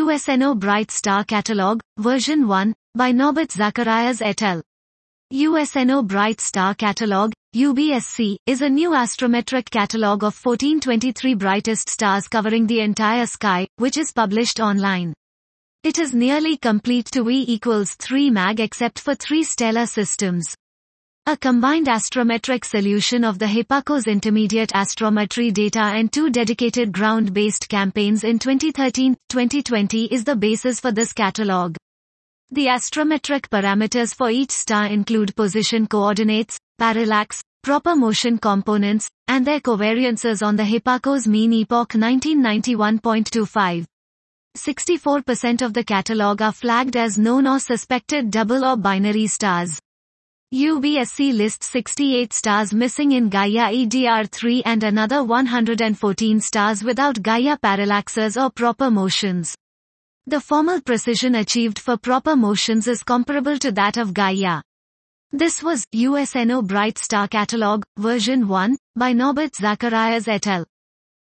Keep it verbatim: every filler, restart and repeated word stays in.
U S N O Bright Star Catalog, version one, by Norbert Zacharias et al. U S N O Bright Star Catalog, U B S C, is a new astrometric catalog of fourteen twenty-three brightest stars covering the entire sky, which is published online. It is nearly complete to E equals three mag except for three stellar systems. A combined astrometric solution of the HIPACO's intermediate astrometry data and two dedicated ground-based campaigns in twenty thirteen to twenty twenty is the basis for this catalog. The astrometric parameters for each star include position coordinates, parallax, proper motion components, and their covariances on the HIPACO's mean epoch nineteen ninety-one point two five. sixty-four percent of the catalog are flagged as known or suspected double or binary stars. U B S C lists sixty-eight stars missing in Gaia E D R three and another one hundred fourteen stars without Gaia parallaxes or proper motions. The formal precision achieved for proper motions is comparable to that of Gaia. This was U S N O Bright Star Catalog, version one, by Norbert Zacharias et al.